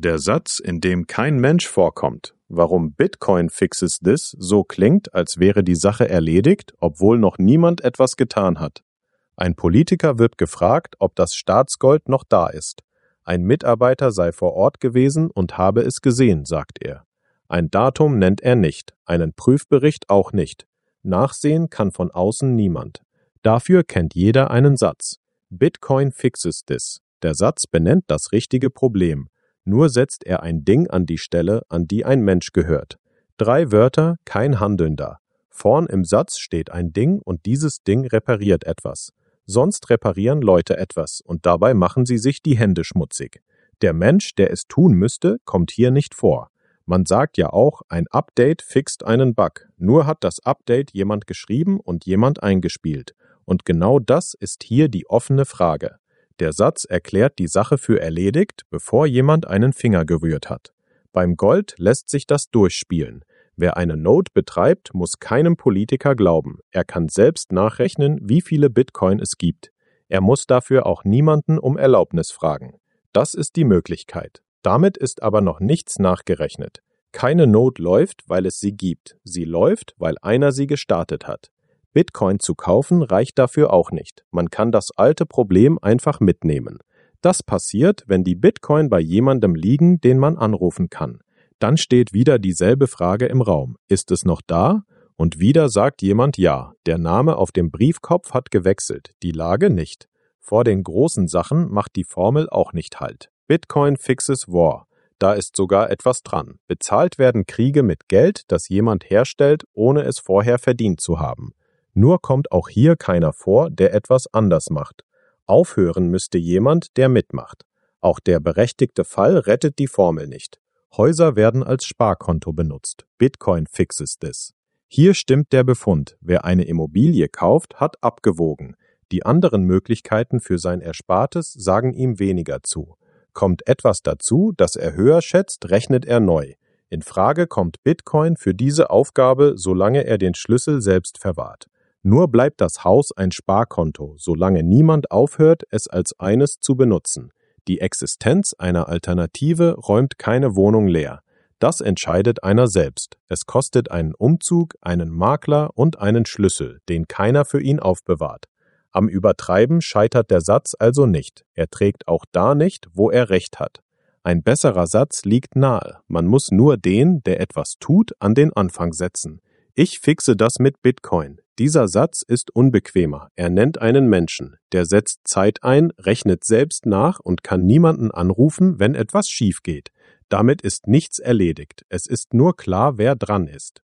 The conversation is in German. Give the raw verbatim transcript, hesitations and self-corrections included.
Der Satz, in dem kein Mensch vorkommt, warum Bitcoin fixes this, so klingt, als wäre die Sache erledigt, obwohl noch niemand etwas getan hat. Ein Politiker wird gefragt, ob das Staatsgold noch da ist. Ein Mitarbeiter sei vor Ort gewesen und habe es gesehen, sagt er. Ein Datum nennt er nicht, einen Prüfbericht auch nicht. Nachsehen kann von außen niemand. Dafür kennt jeder einen Satz. Bitcoin fixes this. Der Satz benennt das richtige Problem. Nur setzt er ein Ding an die Stelle, an die ein Mensch gehört. Drei Wörter, kein Handelnder. Vorn im Satz steht ein Ding und dieses Ding repariert etwas. Sonst reparieren Leute etwas und dabei machen sie sich die Hände schmutzig. Der Mensch, der es tun müsste, kommt hier nicht vor. Man sagt ja auch, ein Update fixt einen Bug. Nur hat das Update jemand geschrieben und jemand eingespielt. Und genau das ist hier die offene Frage. Der Satz erklärt die Sache für erledigt, bevor jemand einen Finger gerührt hat. Beim Gold lässt sich das durchspielen. Wer eine Node betreibt, muss keinem Politiker glauben. Er kann selbst nachrechnen, wie viele Bitcoin es gibt. Er muss dafür auch niemanden um Erlaubnis fragen. Das ist die Möglichkeit. Damit ist aber noch nichts nachgerechnet. Keine Node läuft, weil es sie gibt. Sie läuft, weil einer sie gestartet hat. Bitcoin zu kaufen reicht dafür auch nicht. Man kann das alte Problem einfach mitnehmen. Das passiert, wenn die Bitcoin bei jemandem liegen, den man anrufen kann. Dann steht wieder dieselbe Frage im Raum. Ist es noch da? Und wieder sagt jemand ja. Der Name auf dem Briefkopf hat gewechselt, die Lage nicht. Vor den großen Sachen macht die Formel auch nicht Halt. Bitcoin fixes war. Da ist sogar etwas dran. Bezahlt werden Kriege mit Geld, das jemand herstellt, ohne es vorher verdient zu haben. Nur kommt auch hier keiner vor, der etwas anders macht. Aufhören müsste jemand, der mitmacht. Auch der berechtigte Fall rettet die Formel nicht. Häuser werden als Sparkonto benutzt. Bitcoin fixes this. Hier stimmt der Befund. Wer eine Immobilie kauft, hat abgewogen. Die anderen Möglichkeiten für sein Erspartes sagen ihm weniger zu. Kommt etwas dazu, das er höher schätzt, rechnet er neu. In Frage kommt Bitcoin für diese Aufgabe, solange er den Schlüssel selbst verwahrt. Nur bleibt das Haus ein Sparkonto, solange niemand aufhört, es als eines zu benutzen. Die Existenz einer Alternative räumt keine Wohnung leer. Das entscheidet einer selbst. Es kostet einen Umzug, einen Makler und einen Schlüssel, den keiner für ihn aufbewahrt. Am Übertreiben scheitert der Satz also nicht. Er trägt auch da nicht, wo er recht hat. Ein besserer Satz liegt nahe. Man muss nur den, der etwas tut, an den Anfang setzen. Ich fixe das mit Bitcoin. Dieser Satz ist unbequemer. Er nennt einen Menschen. Der setzt Zeit ein, rechnet selbst nach und kann niemanden anrufen, wenn etwas schief geht. Damit ist nichts erledigt. Es ist nur klar, wer dran ist.